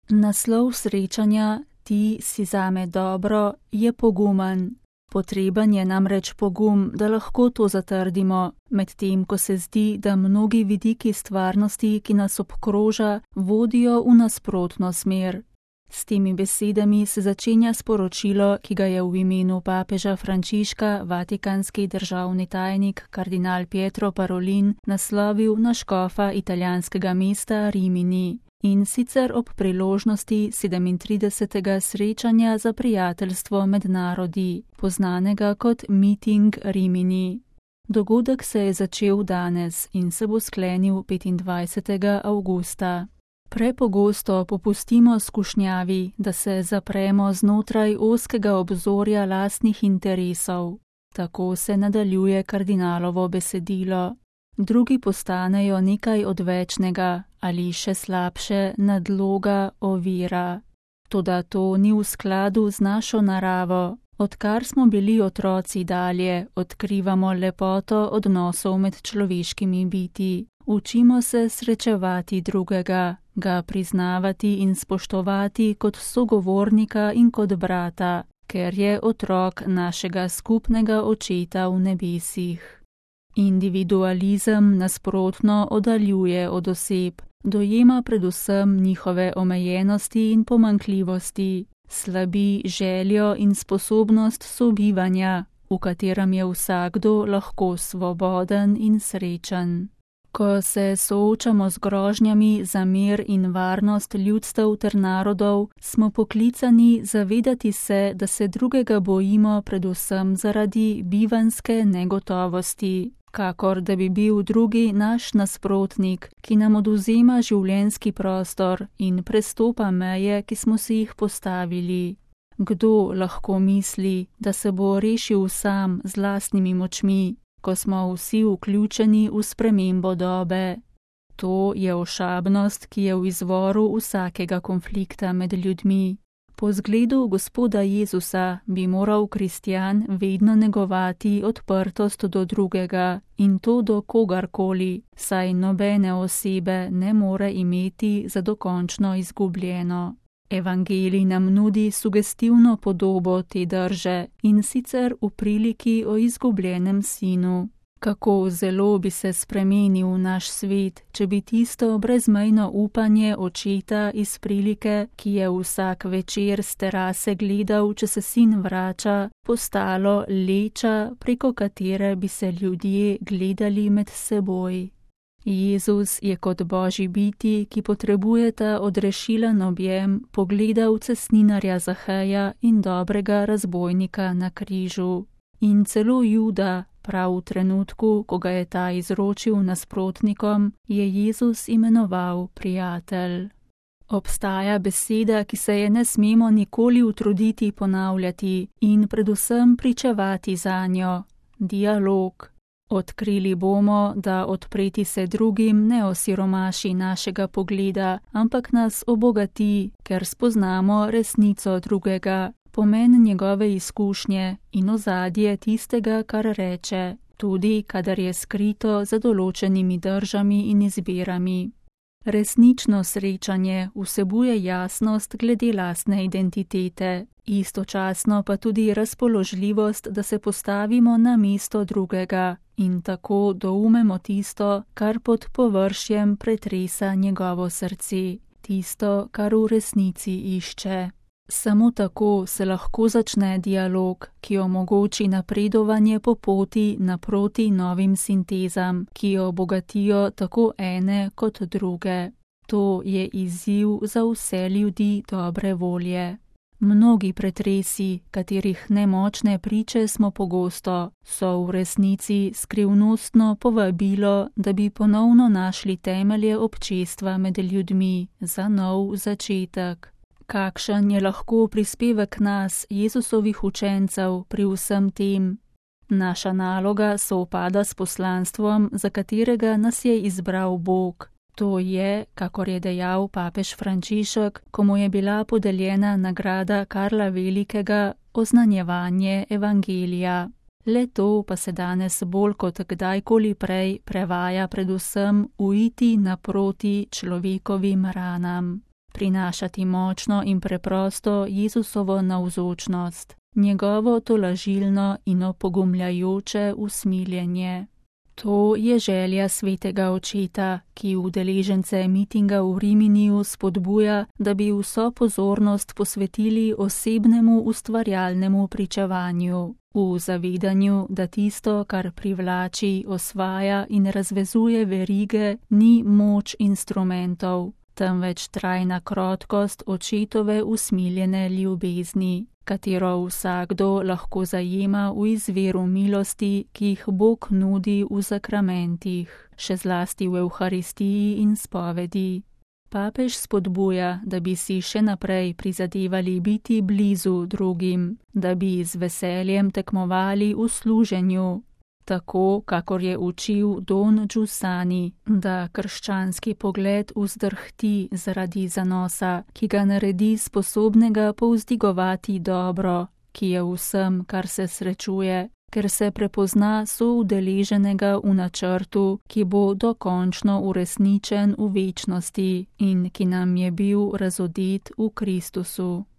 Naslov srečanja Ti si zame dobro je pogumen. Potreben je namreč pogum, da lahko to zatrdimo, medtem ko se zdi, da mnogi vidiki stvarnosti, ki nas obkroža, vodijo v nasprotno smer. S temi besedami se začenja sporočilo, ki ga je v imenu papeža Frančiška vatikanski državni tajnik kardinal Pietro Parolin naslovil na škofa italijanskega mesta Rimini. In sicer ob priložnosti 37. srečanja za prijateljstvo med narodi, poznanega kot Meeting Rimini. Dogodek se je začel danes in se bo sklenil 25. avgusta. Prepogosto popustimo skušnjavi, da se zapremo znotraj ozkega obzorja lastnih interesov. Tako se nadaljuje kardinalovo besedilo. Drugi postanejo nekaj odvečnega ali še slabše nadloga, ovira. Toda to ni v skladu z našo naravo. Odkar smo bili otroci dalje, odkrivamo lepoto odnosov med človeškimi biti. Učimo se srečevati drugega, ga priznavati in spoštovati kot sogovornika in kot brata, ker je otrok našega skupnega očeta v nebesih. Individualizem nasprotno oddaljuje od oseb, dojema predvsem njihove omejenosti in pomanjkljivosti, slabi željo in sposobnost sobivanja, v katerem je vsakdo lahko svoboden in srečen. Ko se soočamo z grožnjami za mir in varnost ljudstev ter narodov, smo poklicani zavedati se, da se drugega bojimo predvsem zaradi bivanjske negotovosti, kakor da bi bil drugi naš nasprotnik, ki nam odvzema življenjski prostor in prestopa meje, ki smo si jih postavili. Kdo lahko misli, da se bo rešil sam z lastnimi močmi, ko smo vsi vključeni v spremembo dobe? To je ošabnost, ki je v izvoru vsakega konflikta med ljudmi. Po zgledu Gospoda Jezusa bi moral kristjan vedno negovati odprtost do drugega in to do kogarkoli, saj nobene osebe ne more imeti za dokončno izgubljeno. Evangelij nam nudi sugestivno podobo te drže in sicer v priliki o izgubljenem sinu. Kako zelo bi se spremenil naš svet, če bi tisto brezmejno upanje očeta iz prilike, ki je vsak večer s terase gledal, če se sin vrača, postalo leča, preko katere bi se ljudje gledali med seboj. Jezus je kot Božji biti, ki potrebujeta odrešilen objem, pogledal cestninarja Zaheja in dobrega razbojnika na križu. In celo Juda, prav v trenutku, ko ga je ta izročil nasprotnikom, je Jezus imenoval prijatelj. Obstaja beseda, ki se je ne smemo nikoli utruditi ponavljati in predvsem pričevati zanjo: dialog. Odkrili bomo, da odpreti se drugim ne osiromaši našega pogleda, ampak nas obogati, ker spoznamo resnico drugega, pomen njegove izkušnje in ozadje tistega, kar reče, tudi kadar je skrito za določenimi držami in izbirami. Resnično srečanje vsebuje jasnost glede lastne identitete, istočasno pa tudi razpoložljivost, da se postavimo na mesto drugega in tako doumemo tisto, kar pod površjem pretresa njegovo srce, tisto, kar v resnici išče. Samo tako se lahko začne dialog, ki omogoči napredovanje po poti naproti novim sintezam, ki jo obogatijo tako ene kot druge. To je izziv za vse ljudi dobre volje. Mnogi pretresi, katerih nemočne priče smo pogosto, so v resnici skrivnostno povabilo, da bi ponovno našli temelje občestva med ljudmi za nov začetek. Kakšen je lahko prispevek nas, Jezusovih učencev, pri vsem tem? Naša naloga sovpada s poslanstvom, za katerega nas je izbral Bog. To je, kakor je dejal papež Frančišek, ko mu je bila podeljena nagrada Karla Velikega, oznanjevanje evangelija. Le to pa se danes bolj kot kdajkoli prej prevaja predvsem uiti naproti človekovim ranam. prinašati močno in preprosto Jezusovo navzočnost, njegovo tolažilno in opogumljajoče usmiljenje. To je želja svetega očeta, ki udeležence mitinga v Riminiju spodbuja, da bi vso pozornost posvetili osebnemu ustvarjalnemu pričevanju, v zavedanju, da tisto, kar privlači, osvaja in razvezuje verige, ni moč instrumentov, temveč trajna krotkost očetove usmiljene ljubezni, katero vsakdo lahko zajema v izviru milosti, ki jih Bog nudi v sakramentih, še zlasti v Evharistiji in spovedi. Papež spodbuja, da bi si še naprej prizadevali biti blizu drugim, da bi z veseljem tekmovali v služenju, tako kakor je učil Don Giussani, da krščanski pogled vzdrhti zaradi zanosa, ki ga naredi sposobnega povzdigovati dobro, ki je vsem, kar se srečuje, ker se prepozna soudeleženega v načrtu, ki bo dokončno uresničen v večnosti in ki nam je bil razodet v Kristusu.